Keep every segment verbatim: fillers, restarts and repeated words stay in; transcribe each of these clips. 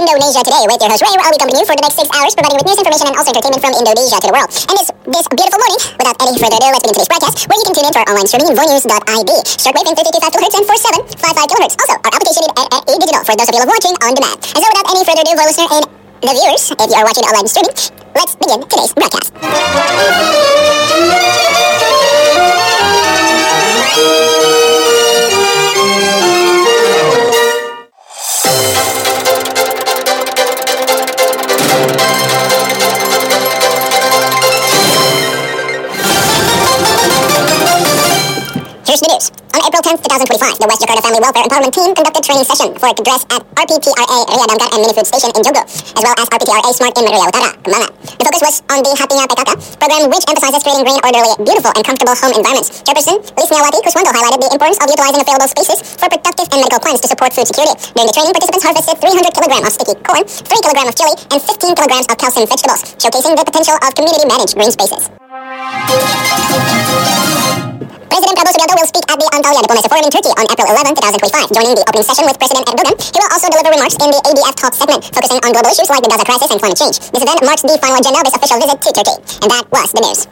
Indonesia Today with your host Ray, where I'll be accompanying you for the next six hours, providing with news, information, and also entertainment from Indonesia to the world. And this this beautiful morning, without any further ado, let's begin today's broadcast, where you can tune in to our online streaming, vonews dot I D. Shortwave in thirty-two point five kilohertz and forty-seven point five five kilohertz. Also, our application in R R E Digital for those of you who love watching on demand. And so, without any further ado, for listener and the viewers, if you are watching online streaming, let's begin today's broadcast. Here's the news. On April tenth, twenty twenty-five, the West Jakarta Family Welfare Empowerment Team conducted training session for Kedres at R P T R A Ria Damkar and Mini Food Station in Joglo, as well as R P T R A Smart in Ria Utara, Kembangan. The focus was on the Hatinya P K K program, which emphasizes creating green, orderly, beautiful, and comfortable home environments. Chairperson Lisniawati Kuswanto highlighted the importance of utilizing available spaces for productive and medical plants to support food security. During the training, participants harvested three hundred kilograms of sticky corn, three kilograms of chili, and fifteen kilograms of calcium vegetables, showcasing the potential of community-managed green spaces. President Prabowo Subianto will speak at the Antalya Diplomacy Forum in Turkey on April eleventh, twenty twenty-five. Joining the opening session with President Erdogan, he will also deliver remarks in the A D F Talk segment, focusing on global issues like the Gaza crisis and climate change. This event marks the final agenda of his official visit to Turkey. And that was the news.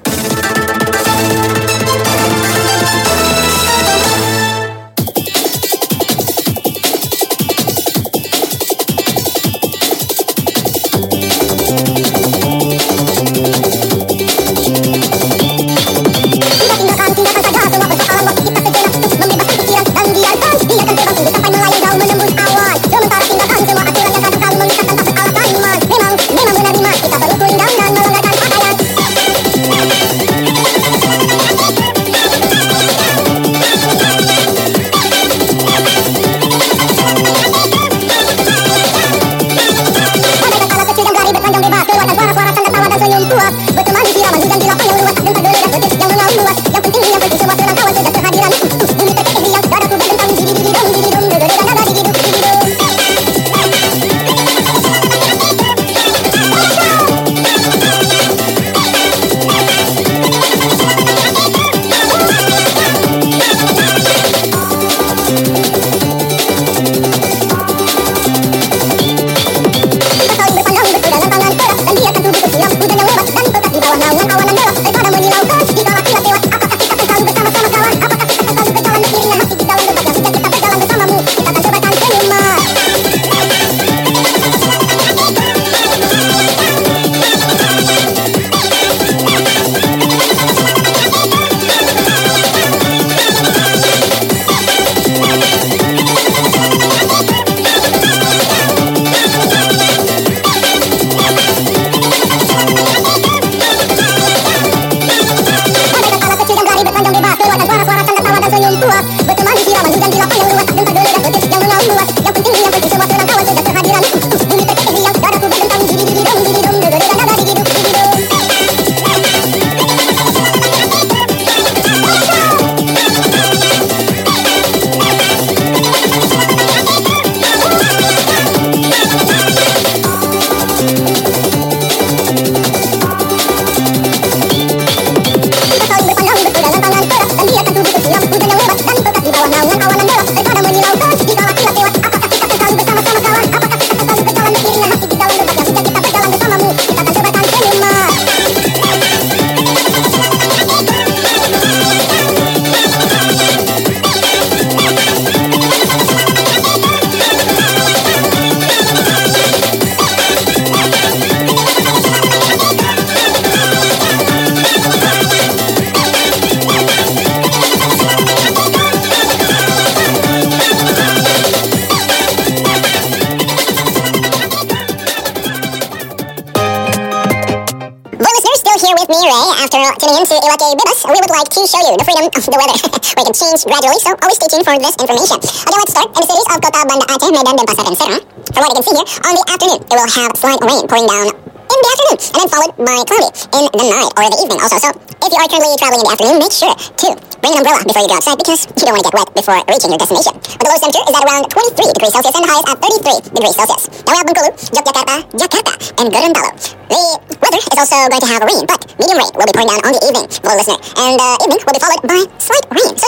Tuning in to Iwake Bebas, we would like to show you the freedom of the weather. We can change gradually, so always stay tuned for this information. Okay, let's start in the cities of Kota Banda Aceh, Medan, Denpasar, and Serang. From what you can see here, on the afternoon, it will have slight rain pouring down in the afternoon, and then followed by cloudy in the night or the evening also. So, if you are currently traveling in the afternoon, make sure to bring an umbrella before you go outside, because you don't want to get wet before reaching your destination. But the lowest temperature is at around twenty-three degrees Celsius, and the highest at thirty-three degrees Celsius. Now we have Bengkulu, Yogyakarta, Jakarta, and Gorontalo. The weather is also going to have rain, but medium rain will be pouring down on the evening, for the listener, and the uh, evening will be followed by slight rain. So it's from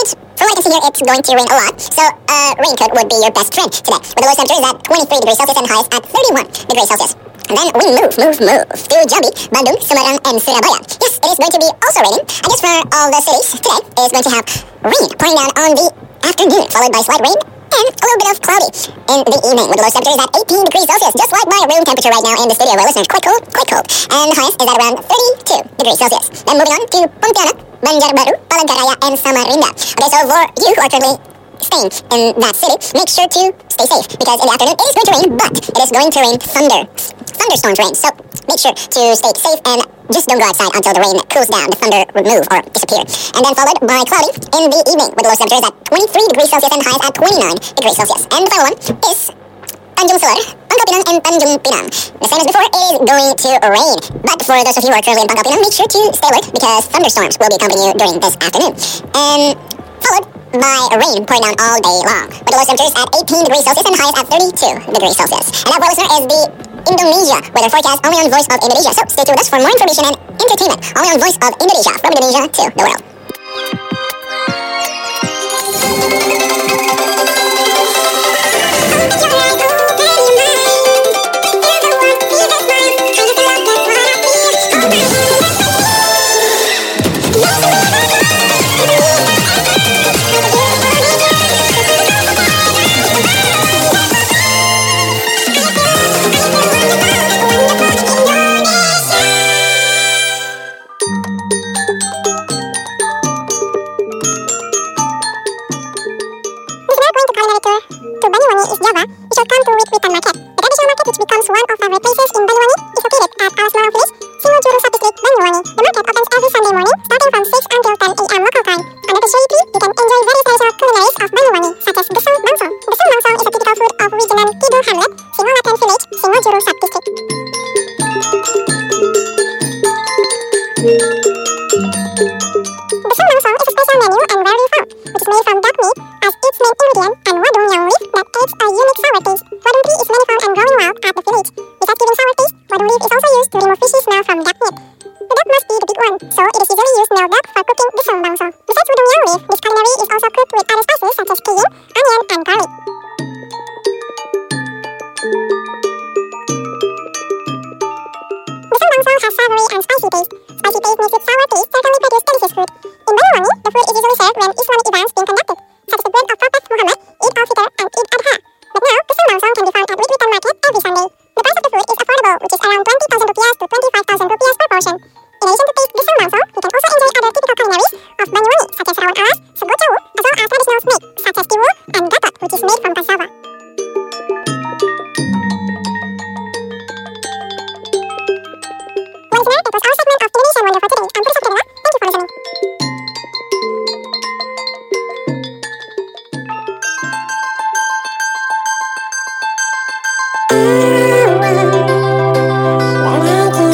from what I can see here, it's going to rain a lot. So a raincoat would be your best friend today. With the lowest temperature is at twenty-three degrees Celsius and highest at thirty-one degrees Celsius. And then we move, move, move to Jambi, Bandung, Semarang, and Surabaya. Yes, it is going to be also raining. I guess for all the cities today, it is going to have rain pouring down on the afternoon, followed by slight rain and a little bit of cloudy in the evening, with the lowest temperature is at eighteen degrees Celsius, just like my room temperature right now in the studio, where listeners, quite cold, quite cold. And the highest is at around thirty-two degrees Celsius. Then moving on to Pontianak, Banjarbaru, Palangkaraya, and Samarinda. Okay, so for you who are currently staying in that city, make sure to stay safe, because in the afternoon it is going to rain, but it is going to rain thunder, thunderstorms rain. So make sure to stay safe and just don't go outside until the rain cools down, the thunder would move or disappear. And then followed by cloudy in the evening, with the lowest temperature is at twenty-three degrees Celsius and highest at twenty-nine degrees Celsius. And the final one is Tanjung Selor, Pangkal Pinang, and Tanjung Pinang. The same as before, it is going to rain. But for those of you who are currently in Pangkal Pinang, make sure to stay alert, because thunderstorms will be accompanying you during this afternoon. And followed by rain pouring down all day long, with the lowest temperature is at eighteen degrees Celsius and highest at thirty-two degrees Celsius. And that, for listener, is the Indonesia weather forecast, only on Voice of Indonesia. So stay tuned with us for more information and entertainment, only on Voice of Indonesia, from Indonesia to the world.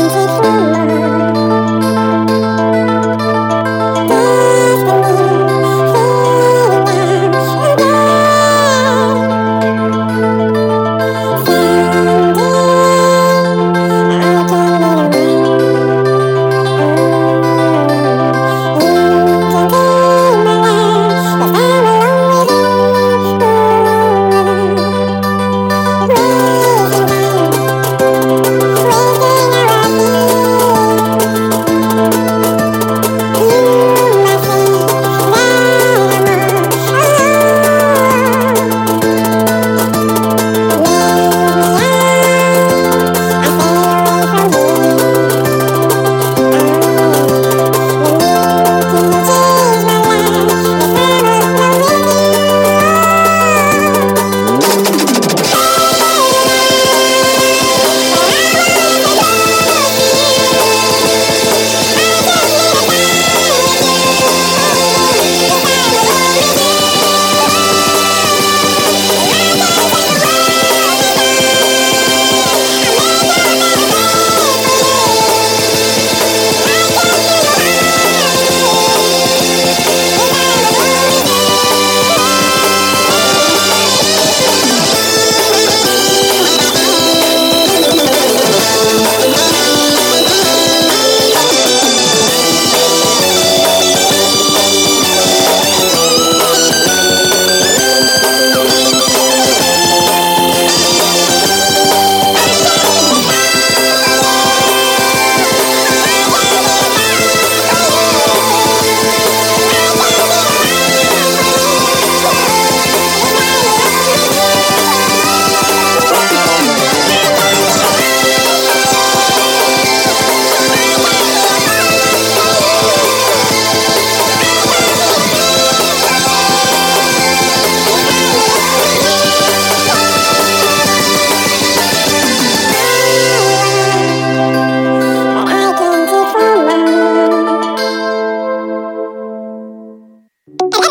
Destiny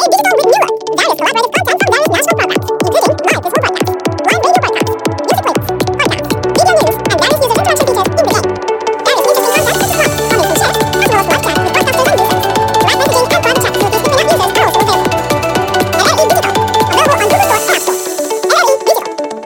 Digital with Newer, various collaborative content from various national programs, including live visual broadcasts, live radio broadcasts, music playlists, podcasts, video news, and various user interaction features in the game. There is interesting content to explore, comments and shares, as well as live chat with broadcasters and users. Live messaging and private chat facilities between app users are also available. N R E Digital, available on Google Store and App Store. N R E Digital.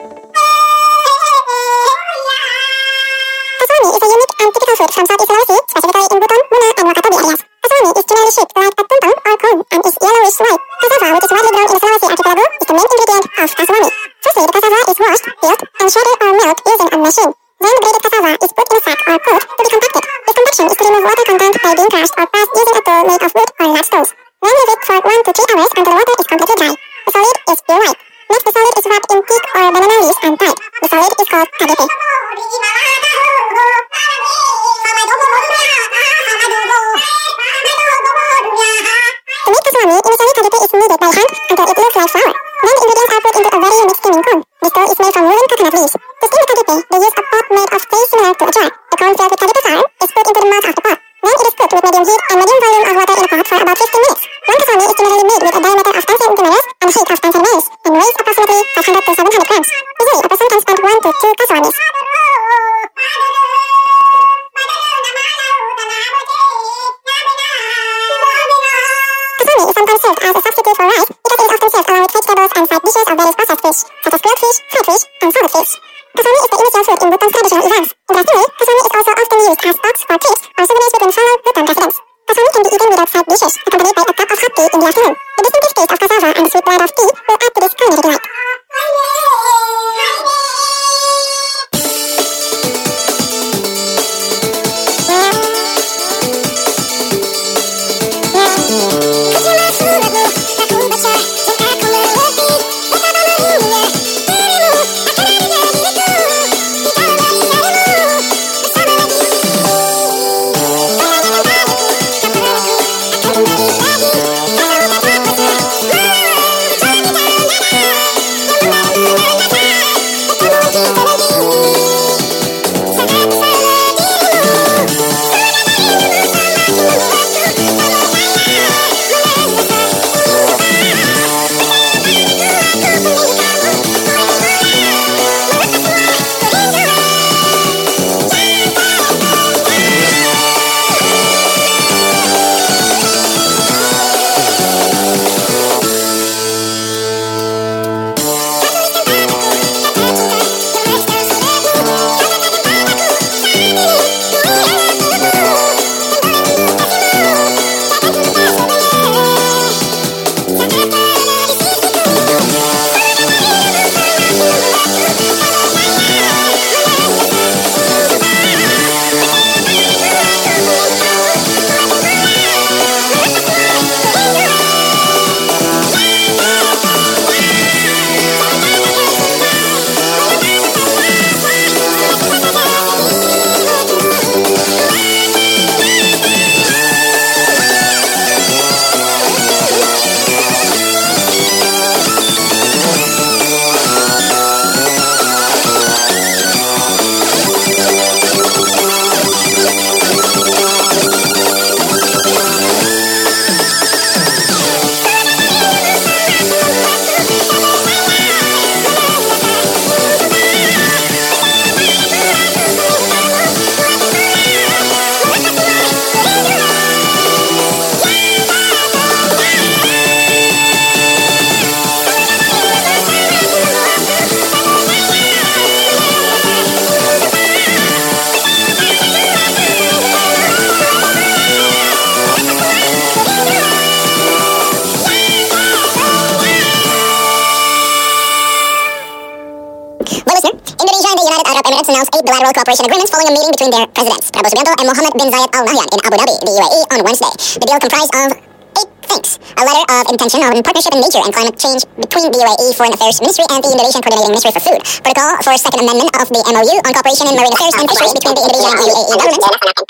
Kasami is a unique and typical food from Southeast Sulawesi, specifically in Buton, Muna, and Wakatobi areas. Kasami is generally shaped like a tumpeng or cone and is yellowish white. Cassava, which is widely grown in the Sulawesi archipelago, is the main ingredient of kasawami. Firstly, the cassava is washed, peeled, and shredded or milled using a machine. Then the grated cassava is put in a sack or coat to be compacted. This compaction is to remove water content by being crushed or pressed using a tool made of wood or large stones. Then leave it for one to three hours until the water is completely dry. The solid is pure white. Next, the solid is wrapped in teak or banana leaves and tied. The solid is called kadepe. To make kasawami, initially kadepe is kneaded by hand until it looks like flour. Then the ingredients are put into a very humid steaming cone. This dough is made from woolen coconut leaves. To steam the kadepe, they use a pot made of clay similar to a jar. The cone filled with kadepe flour is put into the mouth of the pot. Then it is cooked with medium heat and medium volume of water in a pot for about fifteen minutes. One kasawami is generally made with a diameter of ten centimeters and a height of ten centimeters and weighs approximately five hundred to seven hundred grams. Usually, a person can spend one to two kasawamis. Kasawami is sometimes served as a substitute for rice because it is often served along with vegetables and side dishes of various processed fish, such as grilled fish, fried fish, and salted fish. Kasawami is the initial food in Buton's traditional events. Interestingly, kasawami is also often used as stocks for trips or souvenirs between fellow Buton residents. Kasawami can be eaten without side dishes, accompanied by a cup of hot tea in the afternoon. The distinctive taste of cassava and the sweet blend of tea will add to this culinary delight. Announced eight bilateral cooperation agreements following a meeting between their presidents, Prabowo Subianto and Mohammed bin Zayed Al Nahyan in Abu Dhabi, the U A E, on Wednesday. The deal comprised of eight things: a letter of intention on partnership in nature and climate change between the U A E Foreign Affairs Ministry and the Indonesian Coordinating Ministry for Food, protocol for second amendment of the M O U on cooperation in marine affairs and fisheries between the Indonesian and U A E governments,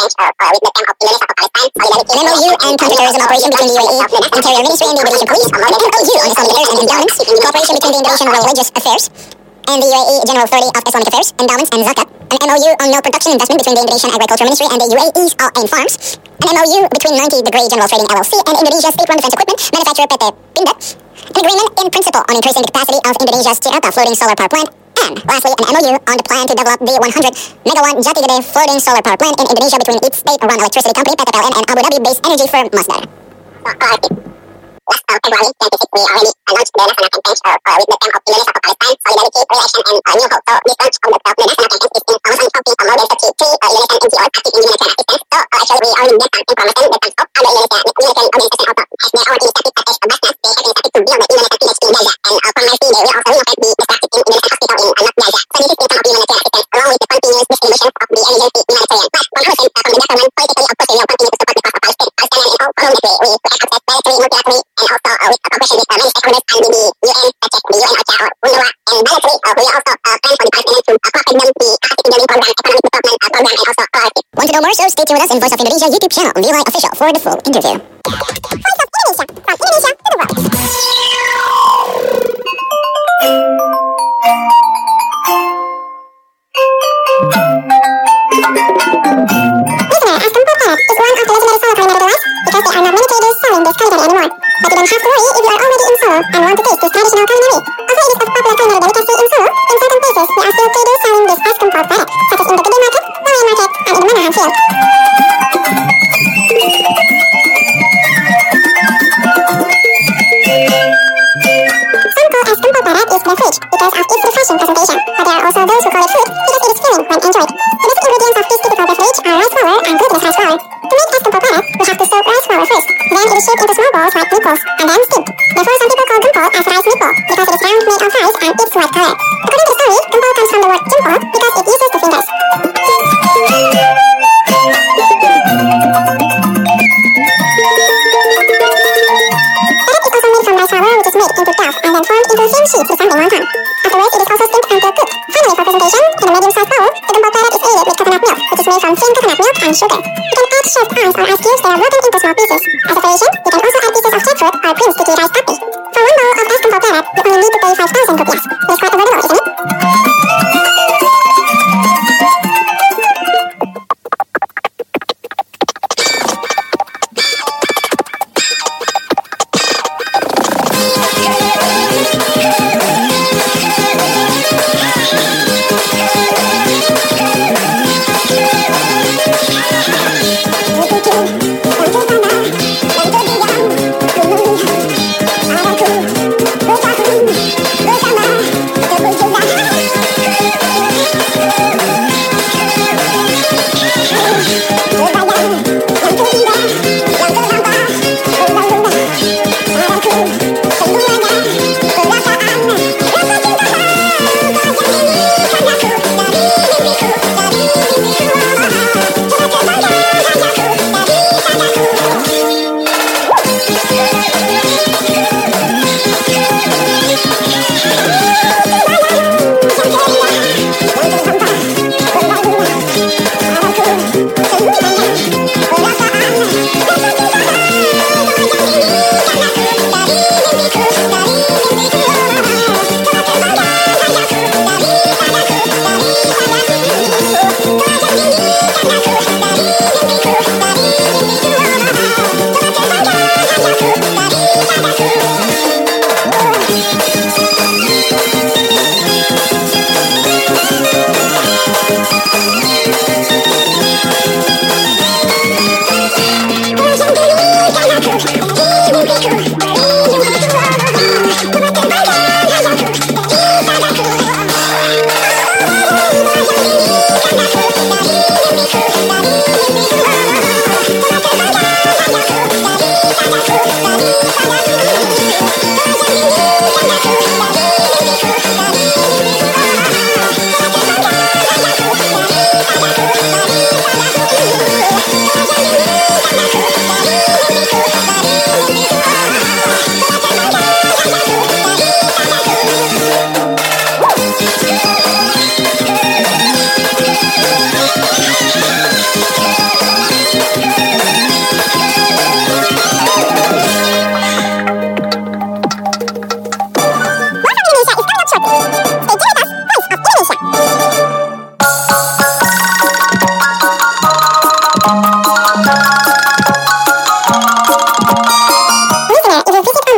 an M O U and counterterrorism operation between the U A E Interior Ministry and the Indonesian Police, an M O U on Islamic affairs and endowments, cooperation between the Indonesian Religious Affairs and the U A E General Authority of Islamic Affairs, Endowments and Zakat, an M O U on no production investment between the Indonesian Agriculture Ministry and the U A E's Al Ain Farms, an M O U between ninety degree General Trading L L C and Indonesia State-Run Defense Equipment Manufacturer P T Pindad, an agreement in principle on increasing the capacity of Indonesia's Cirata floating solar power plant, and lastly, an M O U on the plan to develop the one hundred megawatt Jati Gede floating solar power plant in Indonesia between its state-run electricity company P T P L N and Abu Dhabi-based energy firm Masdar. Last uh, February twenty-sixth, we already announced the national campaign uh, uh, with the theme of Indonesia for Palestine, Solidarity, Relation, and uh, New Hope. So this launch of the, uh, the national campaign is in Kawasan helping uh, more than thirty-three uh, Indonesian N G Os active in humanitarian assistance. So uh, actually, we already get some information that comes up other Indonesian humanitarian organization also has their own initiative such as uh, Basnas. They have initiative to build the Indonesian village in Gaza, and uh, from Mercy, they will also relocate the destructive in Indonesian hospital in uh, North Gaza. So this is income of humanitarian assistance along with the continuous distribution of the emergency humanitarian. Plus, one hundred percent uh, from the government politically, of course, we will continue to support the cause of Palestine. Palestinian in all along the way, we to have access bilaterally, multilaterally, and also uh, with uh, cooperation with uh, many stakeholders and with the U N, such as the U N OCHA or UNRWA, and bilaterally, uh, we will also uh, plan for the Palestinians to uh, cooperate them the capacity building program, economic development uh, program, and also proactive. Want to know more? So stay tuned with us in Voice of Indonesia YouTube channel, V Y Official, for the full interview. Voice of Indonesia, from Indonesia to the world. Listener, Ascompo Planet is one of the legendary solo culinary delights because there are not many traders selling this culinary anymore. But you don't have to worry if you are already in Solo and want to taste this traditional culinary. Also, it is a popular culinary delicacy in Solo. In certain places, there are still traders selling this Ascompo Planet, such as in the Gede Market, Laweyan Market, and in the Manahan Field. Some call Ascompo Planet is beverage because of its refreshing presentation, but there are also those who call it food because it is filling when enjoyed. The basic ingredients of this typical beverage are rice flour and glutinous rice flour. To make Ascompo Planet, we have to soak rice flour first, then it is shaped into small balls like meatballs, and then steamed. Therefore, some people call gumpal as rice meatball because it is round made of rice and its white color. According to the story, gumpal comes from the word jempol because it uses the fingers. Which is made into dough and then formed into thin sheets resembling wonton. Afterwards, it is also steamed until cooked. Finally, for presentation, in a medium-sized bowl, the gumpal planet is aided with coconut milk, which is made from thin coconut milk and sugar. You can add shaved ice or ice cubes that are broken into small pieces. As a variation, you can also add pieces of jackfruit or cream sticky rice puppy. For one bowl of Ascompo planet, you only need to pay five thousand rupiahs. It is quite affordable, isn't it?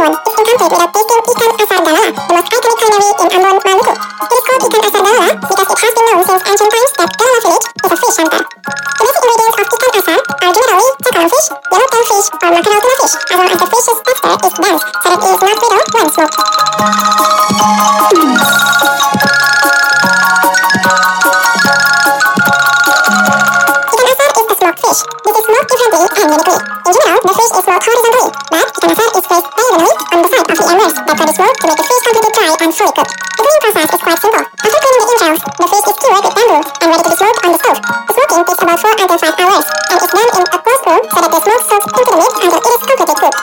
Ambon is incomplete without tasting ikan asar dalala, the most iconic culinary in Ambon, Maluku. It is called ikan asar dalala because it has been known since ancient times that Dalala village is a fish hunter. The basic ingredients of ikan asar are generally cakalang fish, yellowtail fish, or mackerel tuna fish, as long as the fish's texture is dense so that it is not brittle when smoked. Fish. This is smoked differently and uniquely. In general, the fish is smoked horizontally, but ikan asar is placed diagonally on the side of the embers that can be smoked to make the fish completely dry and fully cooked. The cooking process is quite simple. After cleaning the entrails, the fish is skewered with bamboo and ready to be smoked on the stove. The smoking takes about four until five hours, and is done in a closed room so that the smoke soaks into the meat until it is completely cooked.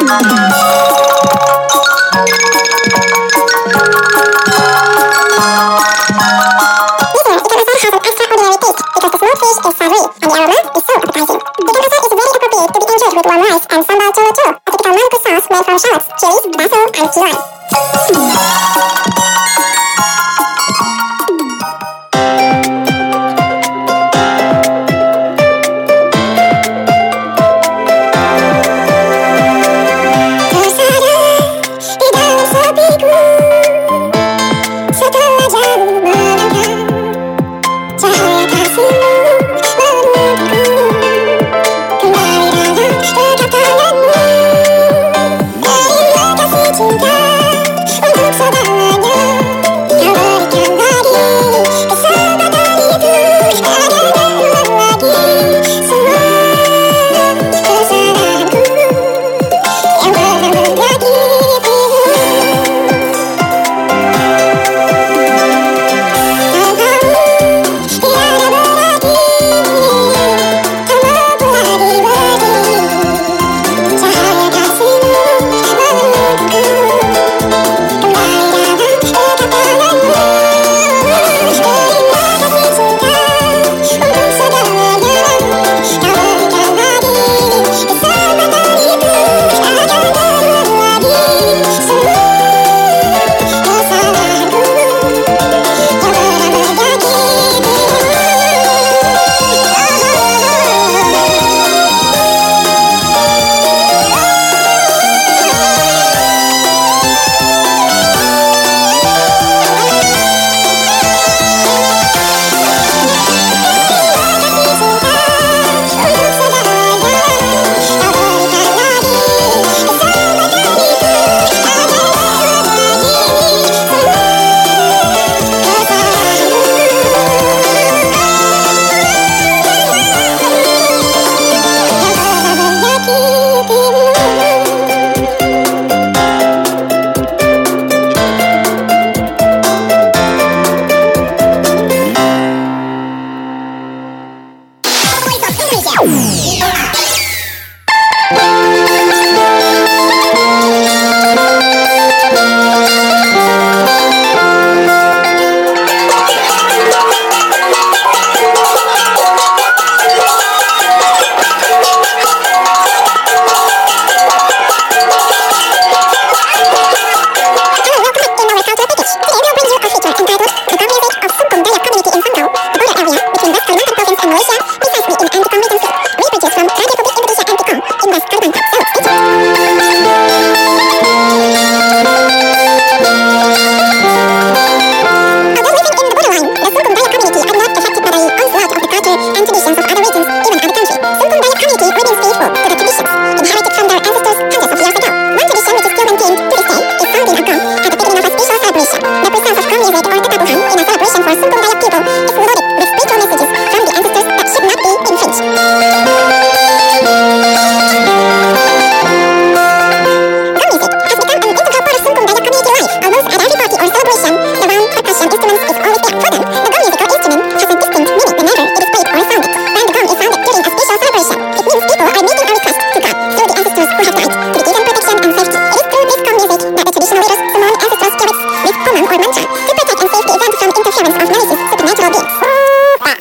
Because the smoked fish is savory and the aroma is so appetizing. Ikan asar is very appropriate to be enjoyed with warm rice and sambal cholo cholo, a typical Maluku sauce made from shallots, chilies, basil, and kiwan. Cinta untuk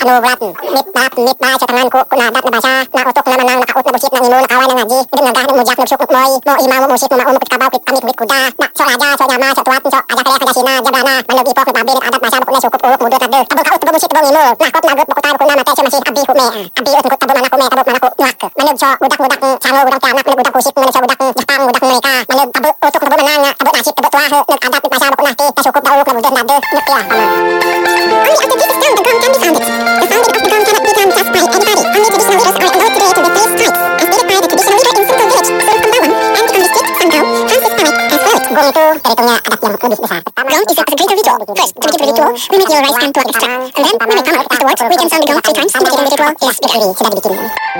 nubulat nitap nitba sa tangan ko kunadat na basa na utok na manang nakaut na busit na imo nakaway na ngaji din nagah mo jak nagsyuk moy mo imaw mo musit mo mao mo kit kabaw kit amit wit kuda na so raja so nyama so tuat so aja kaya kada sina jabrana manag ipok na babi adat basa ko na sukup urok mudot adde tabang kaut tabang busit tabang imo nakot nagot mo kutar ko na mate so masih abi ko me abi ut ko tabang na ko me tabok na ko nuak manag so budak budak sango budak tianak manag budak kusit manag so budak japang budak mereka manag tabok utok tabang manang tabok nasip tabok tuah nag adat basa ko na ti na sukup da urok na mudot adde nuk ya paman. Gong itu terhitungnya adat yang lebih besar. Gong is a greater ritual. First, to begin the ritual, we make your rice and plug extract. And then, when we come out afterwards, we can sound the gong three times, indicating the ritual is begun. Sudah dibikin.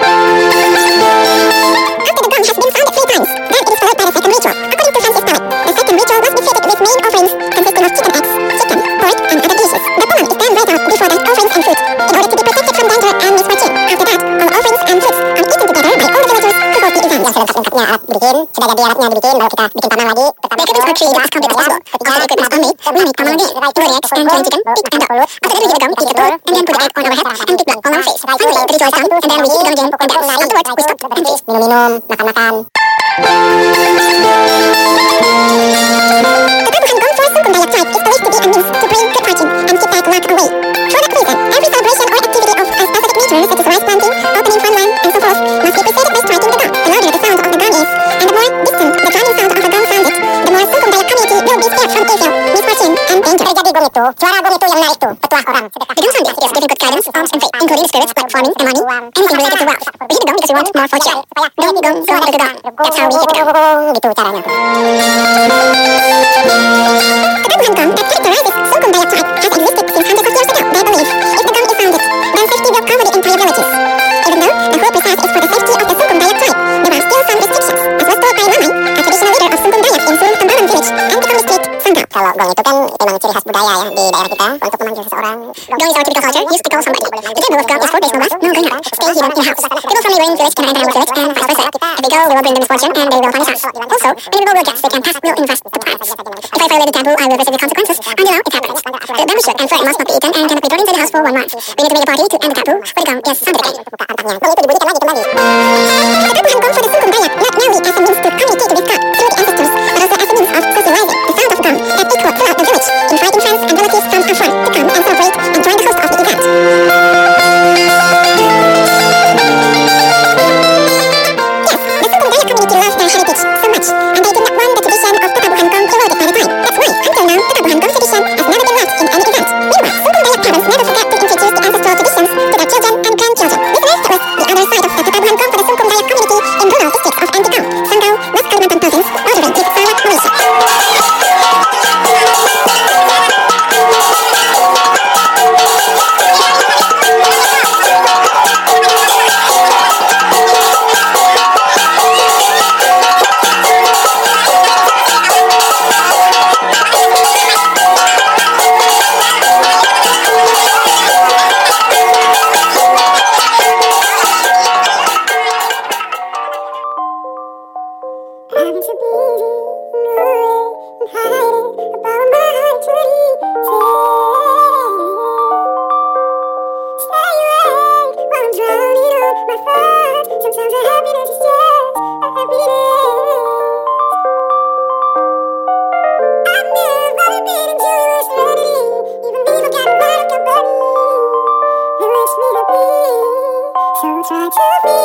After the gong has been sounded three times, then it is followed by the second ritual. According to Francis Barrett, the second ritual must be fitted with main offerings consisting of chicken eggs, chicken, pork, and other dishes. The woman is then read out before the offerings and fruit, in order to be protected from danger and misfortune. After that, all offerings and fruits are eaten together by all the villagers who hold the event. Yang selengkap-lengkapnya alat dibikin, sudah jadi alatnya dibikin, baru kita bikin paman lagi. The equipments are created as complex as possible. After the equipments are made, we make paman again. Boil eggs and clean chicken, pick and dough. After that, we heat the gum, eat the tour, and then put the egg on our head and pick blood on our face. Finally, the ritual is done, and then we heat the gum again and dance. Afterwards, we stop and feast. Minum-minum, makan-makan. The tabuhan gong for Sungkum Dayak tribe is believed to be a means to bring good fortune and keep bad luck away. For that reason, every celebration or activity of a specific nature, such as rice planting, opening farmland, and so forth, must be preceded by striking the gong. The louder the sound of the gong is, and the more distant the drumming sound of the gong sounded, the more Sungkum Dayak community will be spared from evil, misfortune, and danger. Terjadi gong itu, suara gong itu yang menarik tuh, petuah orang. The gong sound is giving good guidance, alms, and faith, including the spirits like farming and money, anything related to wealth. We hit the gong because we want more fortune. Gong, gong, suara the gong. That's how we hit the gong. Gitu caranya tuh. The tabuhan gong that characterizes Sungkum Dayak tribe has existed since hundreds of years ago. They believe if the gong is sounded, then safety will cover the entire villages. Even though the whole precise is for the safety of the Sungkum Dayak tribe, there are still some restrictions, as was told by Mamai, a traditional leader of Sungkum Dayak in Sulung Tembalang village, and become district Sanggau. Kalau gong itu kan memang ciri khas budaya ya di daerah kita untuk memanggil seseorang. Gong is our typical culture used to call somebody. The type of gong is for baseball bat, no going out, stay hidden in a house. People from neighboring village can enter our village and vice versa. If they go, we will bring them misfortune and they will punish us. Also, when we will guess they can pass will invest the plants. If I violate the taboo, I will receive the consequences until now it happens. The bamboo shoot and fern must not be eaten and cannot be brought into the house for one month. We need to make a party to end the taboo for the gong is sounded again. Gong itu dibunyikan lagi kembali. The tabuhan gong for the Sungkum Dayak not merely as a means to communicate with God through the ancestors, but also as a means of socializing the sound of gong that echoed throughout the village, inviting friends and relatives from afar to come and celebrate and join the host of the event. Yes, the Sungkum Dayak community loves their heritage so much, and they did not want the tradition of the tabuhan gong eroded by the time. That's why, until now, the tabuhan gong tradition has never been lost in any event. Meanwhile, Sungkum Dayak parents never forget to introduce the ancestral traditions to their children and grandchildren. Listeners, that was the other side of the tabuhan gong for the Sungkum Dayak community in rural districts of Antikau, Sanggau, West Kalimantan Province, bordering with Sarawak, Malaysia. Try to be